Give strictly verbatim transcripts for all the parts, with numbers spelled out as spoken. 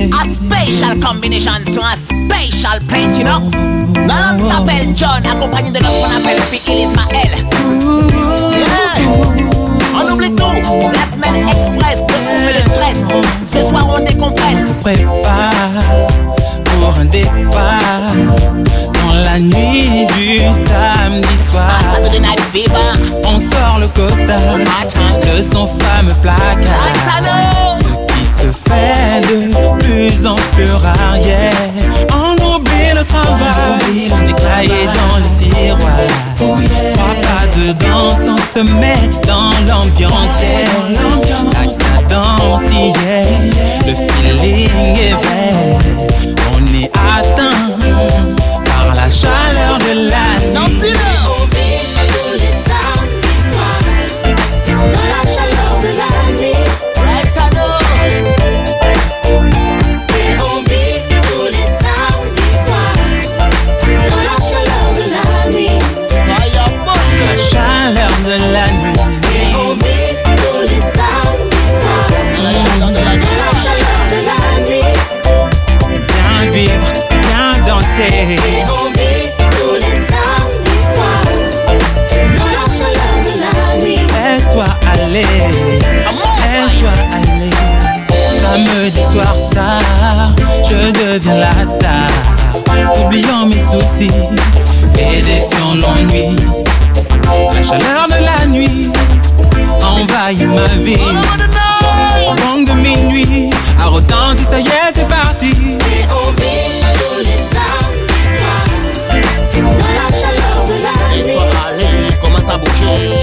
A special combination sur un special plate, you know. L'homme s'appelle John, accompagné de l'homme qu'on appelle Piquil Ismaël. Yeah. On oublie tout. La semaine express de ouf et de stress. Ce soir on décompresse. Se prépare pour un départ dans la nuit du samedi soir. Ah, Saturday Night Fever. On sort le costard de son fameux placard. Ce qui se fait de plus en plus rare, yeah. On oublie le travail, on est caillé dans le tiroir. Crois pas dedans, on se met dans l'ambiance, yeah. Like ça danse, yeah. Le feeling est vrai. On est atteint par la chaleur de la nuit. On vit tous les samedis soirs dans la chaleur de la nuit. Right, I know. Et on vit tous les samedis soirs dans la chaleur de la nuit. La chaleur de la nuit. Et on vit tous les samedis soirs Dans la chaleur de la nuit. dans la chaleur de la nuit. Viens vivre, viens danser. Et on vit tous les samedis soirs dans la chaleur de la nuit. Laisse-toi aller, laisse-toi aller. Samedi soir tard, je deviens la star. Oubliant mes soucis et défiant l'ennui. La chaleur de la nuit envahit ma vie. Au manque de minuit, à retenti, ça y est, c'est parti. Et on vit tous les samedis soirs dans la chaleur de la nuit. Laisse-toi aller, commence à bouger.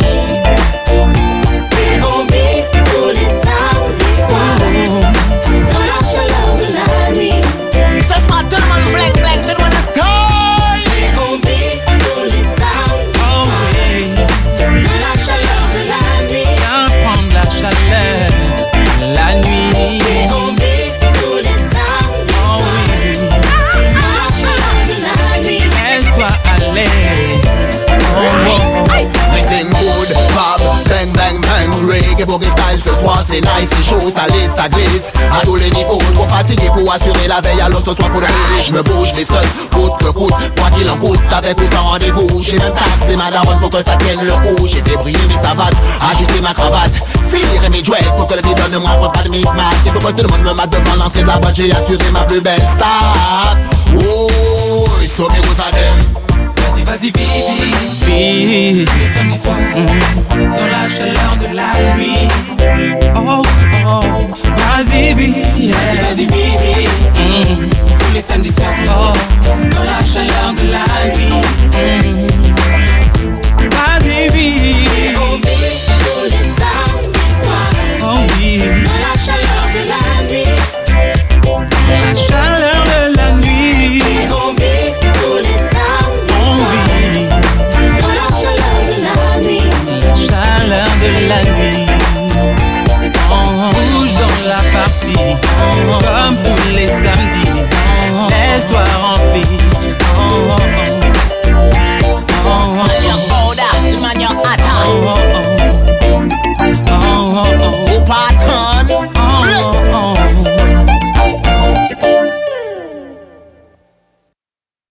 Et on vit tous les samedis soirs dans la chaleur de la nuit. Ce sera tout le monde blank blank, tout le monde style. Et on vit tous les samedis Oh soirs oui, dans la chaleur de la nuit. viens prendre la chaleur de la nuit. Et on vit tous les samedis Oh soirs oui, dans la chaleur de la nuit. laisse-toi aller. Oh, oh, oh. Listen good, Bob, bang bang bang. Reggae boogie style ce soir c'est nice, c'est chaud, ça lisse, ça glisse. À tous les niveaux, trop fatigué pour assurer la veille. Alors ce soir faut le payer, je me bouge les sauces, coûte que coûte, quoi qu'il en coûte, avec ou sans rendez-vous. J'ai même taxé ma daronne pour que ça tienne le coup. J'ai fait briller mes savates, ajuster ma cravate, cirer mes dreads pour que le vide de moi prenne pas de micmac. Et pour que tout le monde me mate devant l'entrée de la boîte, j'ai assuré ma plus belle sac. Oh, so me goes à them. Vas-y, vas-y, vite, vite. Le samedi soir, dans la chaleur de la nuit. Oh,